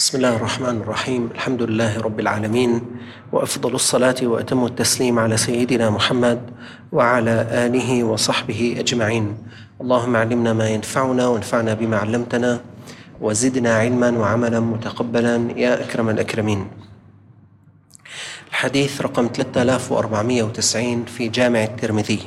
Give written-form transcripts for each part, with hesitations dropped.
بسم الله الرحمن الرحيم. الحمد لله رب العالمين، وأفضل الصلاة وأتم التسليم على سيدنا محمد وعلى آله وصحبه أجمعين. اللهم علمنا ما ينفعنا وانفعنا بما علمتنا وزدنا علما وعملا متقبلا يا أكرم الأكرمين. الحديث رقم 3490 في جامع الترمذي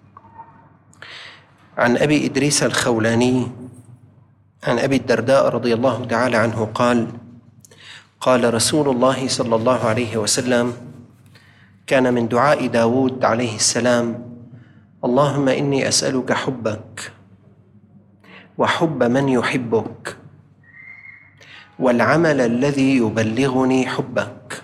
عن أبي إدريس الخولاني عن أبي الدرداء رضي الله تعالى عنه قال: قال رسول الله صلى الله عليه وسلم: كان من دعاء داود عليه السلام: اللهم إني أسألك حبك وحب من يحبك والعمل الذي يبلغني حبك.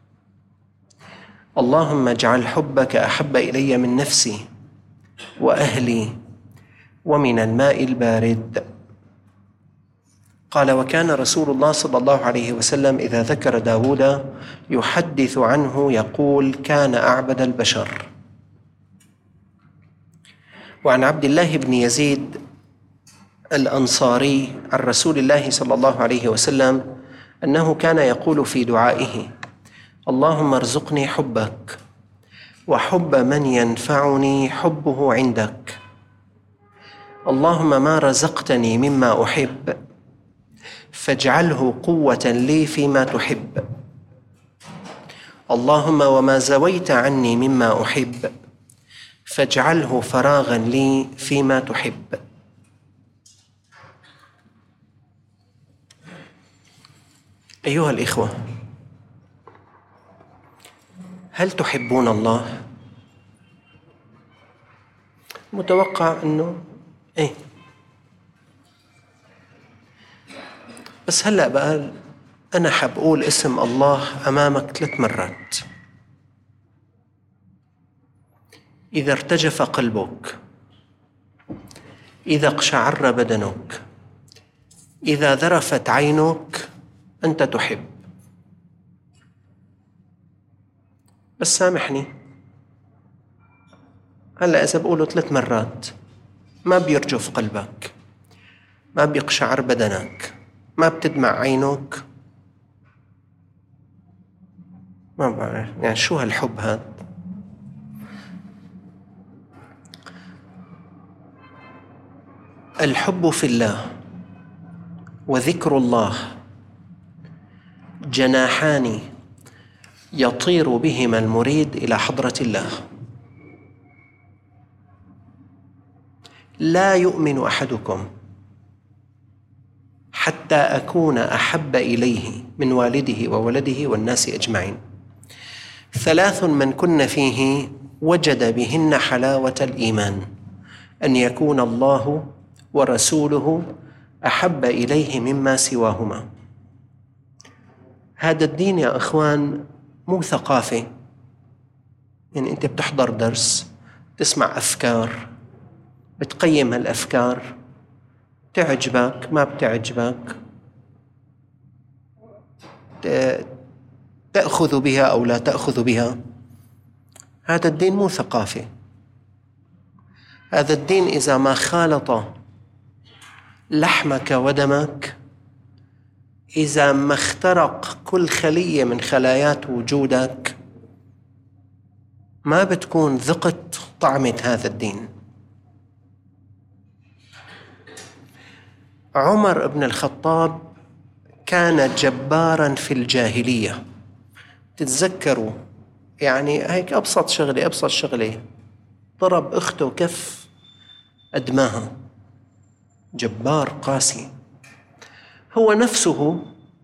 اللهم اجعل حبك أحب إلي من نفسي وأهلي ومن الماء البارد. قال: وكان رسول الله صلى الله عليه وسلم إذا ذكر داود يحدث عنه يقول: كان أعبد البشر. وعن عبد الله بن يزيد الأنصاري عن رسول الله صلى الله عليه وسلم أنه كان يقول في دعائه: اللهم ارزقني حبك وحب من ينفعني حبه عندك. اللهم ما رزقتني مما أحب فاجعله قوة لي فيما تحب. اللهم وما زويت عني مما أحب فاجعله فراغا لي فيما تحب. أيها الإخوة، هل تحبون الله؟ متوقع أنه إيه، بس هلأ بقى أنا حاب أقول اسم الله أمامك 3 مرات. إذا ارتجف قلبك، إذا اقشعر بدنك، إذا ذرفت عينك، أنت تحب. بس سامحني، هلأ إذا بقوله 3 مرات ما بيرجف قلبك، ما بيقشعر بدنك، ما بتدمع عينك، ما بعرف يعني شو هالحب هذا. الحب في الله وذكر الله جناحان يطير بهما المريد إلى حضرة الله. لا يؤمن أحدكم حتى أكون أحب إليه من والده وولده والناس أجمعين. 3 من كن فيه وجد بهن حلاوة الإيمان: أن يكون الله ورسوله أحب إليه مما سواهما. هذا الدين يا أخوان مو ثقافة، يعني أنت بتحضر درس، تسمع أفكار، بتقيم هالأفكار، تعجبك ما بتعجبك، تأخذ بها أو لا تأخذ بها. هذا الدين مو ثقافة. هذا الدين إذا ما خالط لحمك ودمك، إذا ما اخترق كل خلية من خلايات وجودك، ما بتكون ذقت طعمة هذا الدين. عمر بن الخطاب كان جباراً في الجاهلية. تتذكروا يعني هيك أبسط شغلة ضرب أخته كف أدماها. جبار قاسي. هو نفسه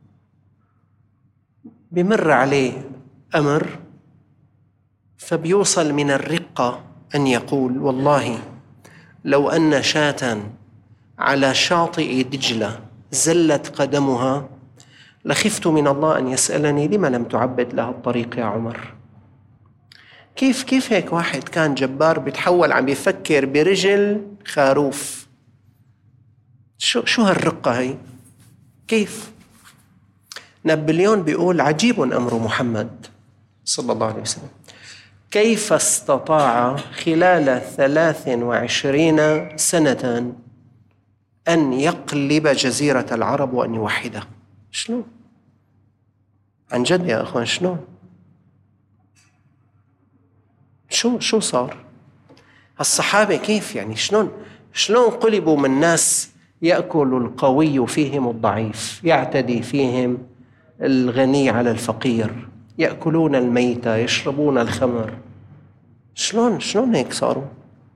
بمر عليه أمر فبيوصل من الرقة أن يقول: والله لو أن شاة على شاطئ دجلة زلت قدمها لخفت من الله أن يسألني لما لم تعبد لها الطريق يا عمر. كيف هيك واحد كان جبار بيتحول عم يفكر برجل خروف؟ شو هالرقة هي؟ كيف؟ نابليون بيقول: عجيب أمر محمد صلى الله عليه وسلم، كيف استطاع خلال 23 سنة أن يقلب جزيرة العرب وأن يوحدها؟ شنو؟ عن جد يا أخوان شلون؟ شو صار؟ الصحابة كيف يعني شلون قلبوا من ناس يأكل القوي فيهم الضعيف، يعتدي فيهم الغني على الفقير، يأكلون الميتة، يشربون الخمر. شلون هيك صاروا؟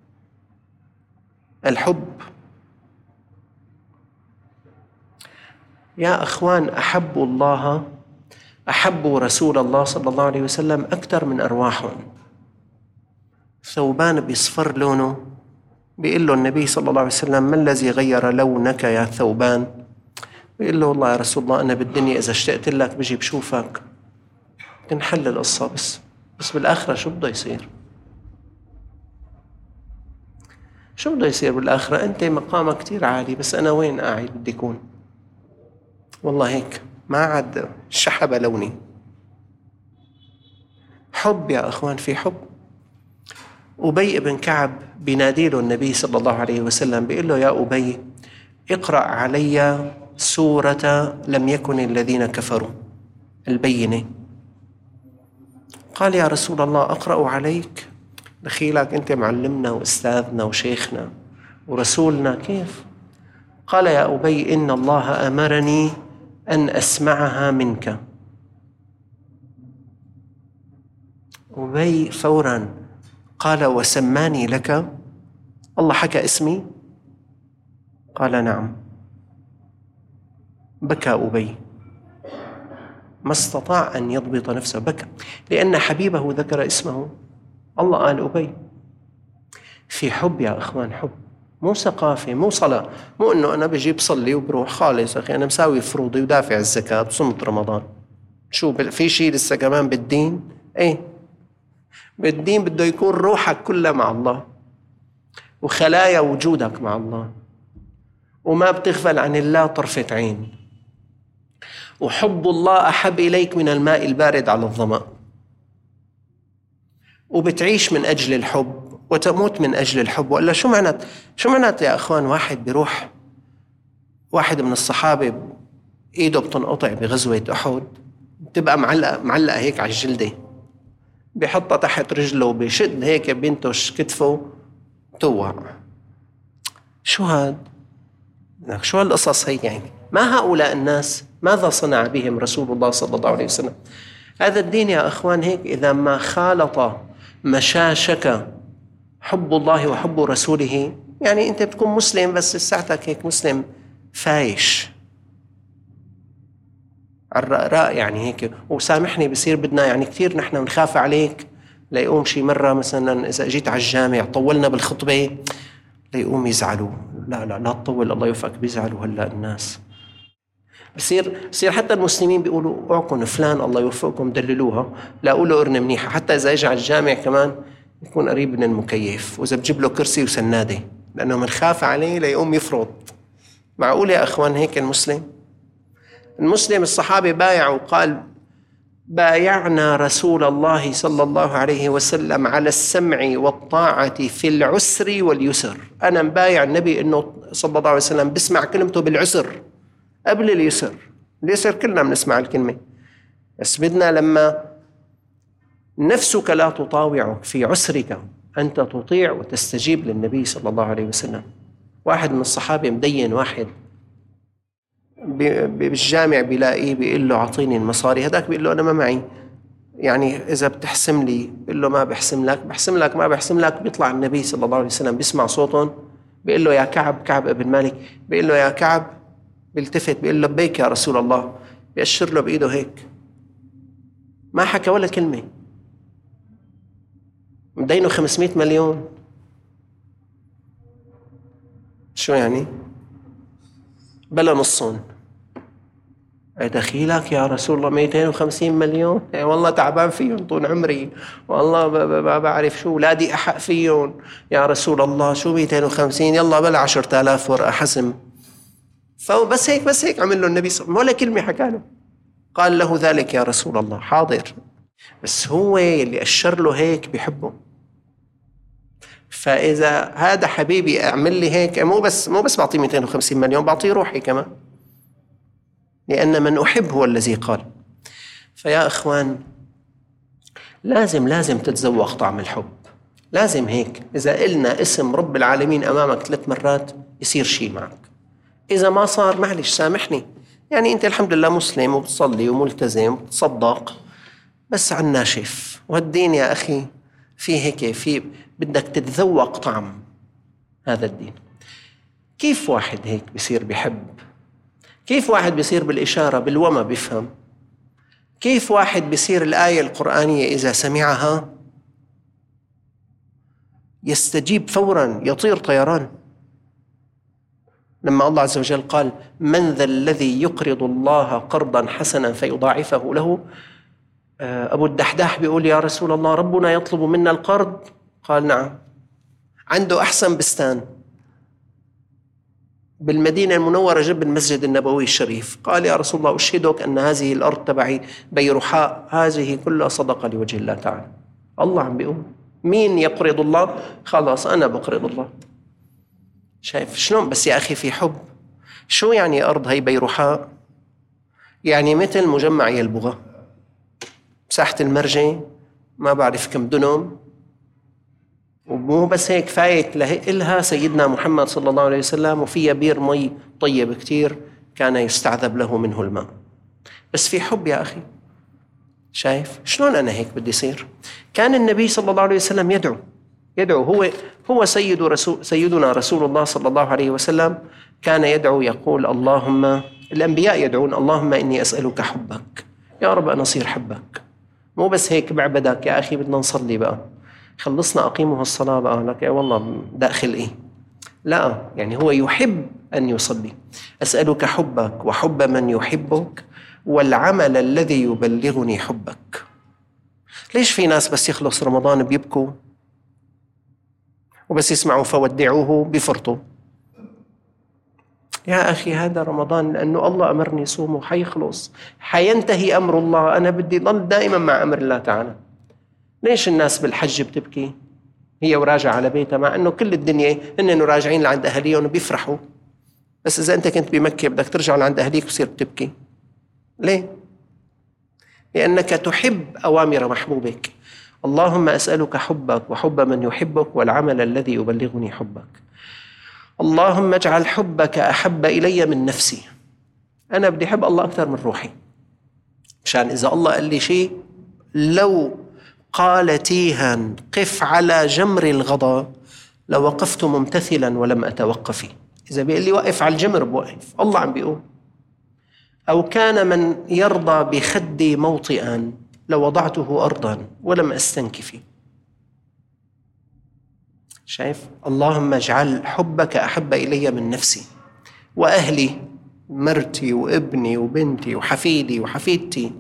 الحب. يا أخوان أحبوا الله، أحبوا رسول الله صلى الله عليه وسلم أكثر من أرواحهم. ثوبان بيصفر لونه، بيقول له النبي صلى الله عليه وسلم: ما الذي غير لونك يا ثوبان؟ بيقول له: والله يا رسول الله أنا بالدنيا إذا اشتقت لك بجي بشوفك. تنحل القصة. بس بالآخرة شو بده يصير؟ شو بده يصير بالآخرة؟ أنت مقامك كتير عالي، بس أنا وين قاعد بدي أكون؟ والله هيك ما عاد شحب لوني. حب يا أخوان، في حب. أبي بن كعب بينادي له النبي صلى الله عليه وسلم، بيقول له: يا أبي اقرأ علي سورة لم يكن الذين كفروا، البينة. قال: يا رسول الله أقرأ عليك؟ دخيلك أنت معلمنا وأستاذنا وشيخنا ورسولنا، كيف؟ قال: يا أبي إن الله أمرني أن أسمعها منك. أبي فورا قال: وسماني لك؟ الله حكى اسمي؟ قال: نعم. بكى أبي، ما استطاع أن يضبط نفسه، بكى لأن حبيبه ذكر اسمه. الله قال أبي. في حب يا أخوان، حب، مو ثقافة، مو صلاة، مو إنه أنا بجي بصلي وبروح خالص. أخي أنا مساوي فروضي ودافع الزكاة وصمت رمضان، شو في شيء لسه كمان بالدين؟ إيه بالدين بده يكون روحك كلها مع الله وخلايا وجودك مع الله، وما بتغفل عن الله طرفة عين. وحب الله أحب إليك من الماء البارد على الظمأ، وبتعيش من أجل الحب وتموت من أجل الحب. وإلا شو معنات يا أخوان؟ واحد بيروح، واحد من الصحابة إيده بتنقطع بغزوة أحد، بتبقى معلقة هيك على الجلدة، بيحطها تحت رجله وبيشد هيك بينتش كتفه توع. شو هاد؟ شو هالقصص هي يعني؟ ما هؤلاء الناس؟ ماذا صنع بهم رسول الله صلى الله عليه وسلم؟ هذا الدين يا أخوان هيك إذا ما خالط مشاشك حب الله وحب رسوله، يعني أنت بتكون مسلم بس ساعتك هيك مسلم فايش الرأي يعني هيك. وسامحني بصير بدنا يعني كثير نحن بنخاف عليك ليقوم شي مرة مثلا إذا جيت على الجامع طولنا بالخطبة ليقوم يزعلوا. لا تطول، الله يوفقك. بيزعلوا هلا الناس. بصير حتى المسلمين بيقولوا اعكن فلان الله يوفقكم دللوها، لا قولوا قرنة منيحة، حتى إذا اجى على الجامع كمان يكون قريب من المكيف، وإذا بجيب له كرسي وسنادة لأنه منخاف عليه ليقوم يفرط. معقول يا أخوان هيك المسلم الصحابي بايع وقال: بايعنا رسول الله صلى الله عليه وسلم على السمع والطاعة في العسر واليسر. أنا مبايع النبي إنه صلى الله عليه وسلم بسمع كلمته بالعسر قبل اليسر. اليسر كلنا بنسمع الكلمة، بس بدنا لما نفسك لا تطاوعك في عسرك أنت تطيع وتستجيب للنبي صلى الله عليه وسلم. واحد من الصحابة مدين واحد بالجامع بيلاقيه بيقول له: أعطيني المصاري. هذاك بيقول له: أنا ما معي، يعني إذا بتحسم لي. بيقول له: ما بحسم لك. ما بحسم لك. بيطلع النبي صلى الله عليه وسلم بيسمع صوتهم، بيقول له: يا كعب ابن مالك. بيقول له: يا كعب. بيلتفت بيقول له: لبيك يا رسول الله. بيأشر له بإيده هيك، ما حكى ولا كلمة. مدينه 500 مليون. شو يعني؟ بلا نصهم. دخيلك يا رسول الله 250 مليون؟ والله تعبان فيهم طول عمري، والله ما بعرف شو، ولادي أحق فيهم يا رسول الله. شو 250؟ يلا بلا 10,000 ورقة حسم. فبس هيك عمل له النبي صلى الله عليه وسلم، ولا كلمة حكى له. قال له: ذلك يا رسول الله، حاضر. بس هو اللي أشر له هيك بيحبه. فإذا هذا حبيبي أعمل لي هيك، مو بس بعطيه 250 مليون، بعطيه روحي كمان، لأن من أحب هو الذي قال. فيا إخوان، لازم تتذوق طعم الحب. لازم هيك، إذا قلنا اسم رب العالمين أمامك 3 مرات يصير شيء معك. إذا ما صار معلش سامحني، يعني أنت الحمد لله مسلم وبتصلي وملتزم وبتصدق، بس عن ناشف. والدين يا أخي في هيك، في بدك تتذوق طعم هذا الدين. كيف واحد هيك بيصير بيحب؟ كيف واحد بيصير بالإشارة بالوما بيفهم؟ كيف واحد بيصير الآية القرآنية إذا سمعها يستجيب فورا، يطير طيران؟ لما الله عز وجل قال: من ذا الذي يقرض الله قرضا حسنا فيضاعفه له، أبو الدحداح بيقول: يا رسول الله، ربنا يطلب منا القرض؟ قال: نعم. عنده أحسن بستان بالمدينة المنورة جنب المسجد النبوي الشريف. قال: يا رسول الله، أشهدك أن هذه الأرض تبعي بيرحاء، هذه كلها صدقة لوجه الله تعالى. الله عم بيقول مين يقرض الله؟ خلاص أنا بقرض الله. شايف شلون؟ بس يا أخي في حب. شو يعني أرض هي بيرحاء؟ يعني مثل مجمع يلبغة، مساحة المرجي ما بعرف كم دنم، ومو بس هيك، فايت إلها سيدنا محمد صلى الله عليه وسلم، وفيها بير مي طيب كتير كان يستعذب له منه الماء. بس في حب يا أخي. شايف شلون أنا هيك بدي يصير؟ كان النبي صلى الله عليه وسلم يدعو. هو سيدنا رسول الله صلى الله عليه وسلم كان يدعو يقول: اللهم، الأنبياء يدعون: اللهم إني أسألك حبك، يا رب أنا أصير حبك. مو بس هيك بعبدك يا أخي، بدنا نصلي بقى، خلصنا أقيموا الصلاة بقى، لك يا والله داخل إيه؟ لا، يعني هو يحب أن يصلي. أسألك حبك وحب من يحبك والعمل الذي يبلغني حبك. ليش في ناس بس يخلص رمضان بيبكوا، وبس يسمعوا فودعوه بفرطوا؟ يا أخي هذا رمضان لأنه الله أمرني صومه، حيخلص، حينتهي أمر الله، أنا بدي ضل دائما مع أمر الله تعالى. ليش الناس بالحج بتبكي هي وراجعة على بيتها، مع أنه كل الدنيا هن راجعين لعند أهليهم وبيفرحوا، بس إذا أنت كنت بمكة بدك ترجع لعند أهليك وتصير بتبكي؟ ليه؟ لأنك تحب أوامر محبوبك. اللهم أسألك حبك وحب من يحبك والعمل الذي يبلغني حبك. اللهم اجعل حبك أحب إلي من نفسي. أنا بدي أحب الله أكثر من روحي، مشان إذا الله قال لي شيء، لو قال تيها قف على جمر الغضا لوقفت ممتثلا ولم أتوقف. إذا بيقول لي وقف على الجمر بوقف، الله عم بيقول. أو كان من يرضى بخدي موطئا لوضعته أرضا ولم أستنكف. شايف؟ اللهم اجعل حبك أحب إلي من نفسي وأهلي، مرتي وابني وبنتي وحفيدي وحفيدتي،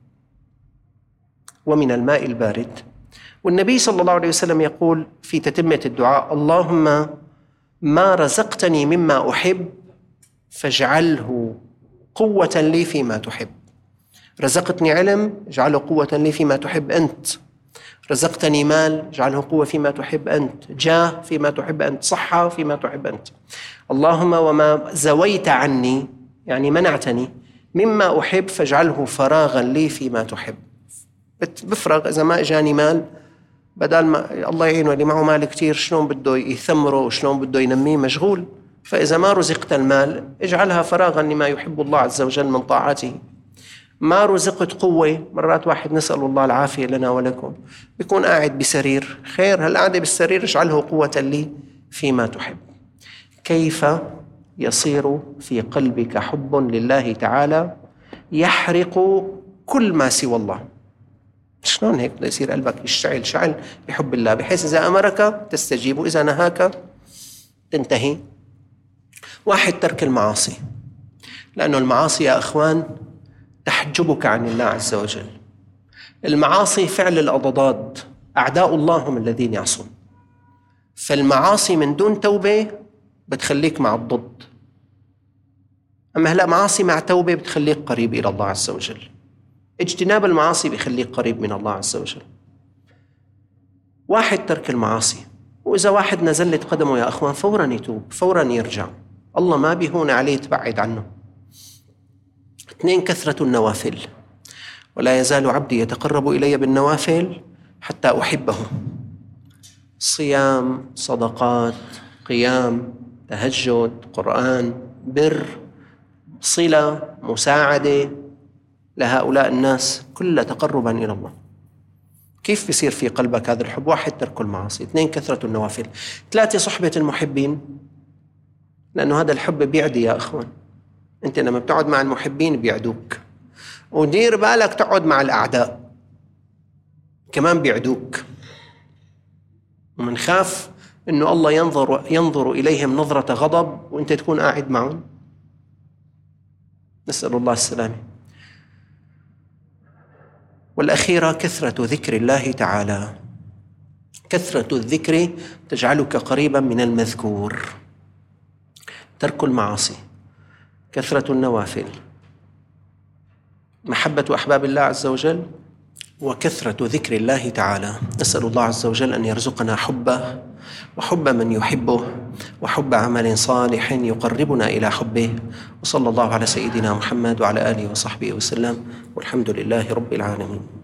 ومن الماء البارد. والنبي صلى الله عليه وسلم يقول في تتمة الدعاء: اللهم ما رزقتني مما أحب فاجعله قوة لي فيما تحب. رزقتني علم، اجعله قوة لي فيما تحب أنت. رزقتني مال، اجعله قوة فيما تحب أنت. جاه فيما تحب أنت. صحة فيما تحب أنت. اللهم وما زويت عني، يعني منعتني مما أحب فاجعله فراغا لي فيما تحب. بفرغ، إذا ما إجاني مال، بدل ما الله يعينه اللي معه مال كتير شلون بده يثمره وشلون بده ينميه، مشغول. فإذا ما رزقت المال اجعلها فراغا لما يحب الله عز وجل من طاعته. ما رزقت قوة، مرات واحد نسأل الله العافية لنا ولكم بيكون قاعد بسرير، خير هالقعدة بالسرير اجعله قوة لي فيما تحب. كيف يصير في قلبك حب لله تعالى يحرق كل ما سوى الله؟ شلون هيك بده يصير قلبك يشتعل شعل بحب الله، بحيث إذا أمرك تستجيب وإذا نهاك تنتهي. واحد ترك المعاصي، لأنه المعاصي يا أخوان تحجبك عن الله عز وجل. المعاصي فعل الأضداد، أعداء الله هم الذين يعصون. فالمعاصي من دون توبة بتخليك مع الضد، أما هلأ معاصي مع توبة بتخليك قريب إلى الله عز وجل. اجتناب المعاصي بيخليك قريب من الله عز وجل. واحد ترك المعاصي، وإذا واحد نزلت قدمه يا أخوان فوراً يتوب، فوراً يرجع، الله ما بيهون عليه تبعد عنه. 2 كثرة النوافل. ولا يزال عبدي يتقرب إلي بالنوافل حتى أحبه. صيام، صدقات، قيام، تهجد، قرآن، بر، صلة، مساعدة لهؤلاء الناس، كلها تقربا إلى الله. كيف بيصير في قلبك هذا الحب؟ 1 ترك المعاصي، 2 كثرة النوافل، 3 صحبة المحبين، لأنه هذا الحب بيعدي يا أخوان. أنت لما بتقعد مع المحبين بيعدوك، ودير بالك تقعد مع الأعداء كمان بيعدوك. ومنخاف إنه الله ينظر إليهم نظرة غضب وأنت تكون قاعد معهم. نسأل الله السلامة. والأخيرة كثرة ذكر الله تعالى. كثرة الذكر تجعلك قريبا من المذكور. ترك المعاصي، كثرة النوافل، محبة أحباب الله عز وجل، وكثرة ذكر الله تعالى. نسأل الله عز وجل أن يرزقنا حبه وحب من يحبه وحب عمل صالح يقربنا إلى حبه. وصلى الله على سيدنا محمد وعلى آله وصحبه وسلم، والحمد لله رب العالمين.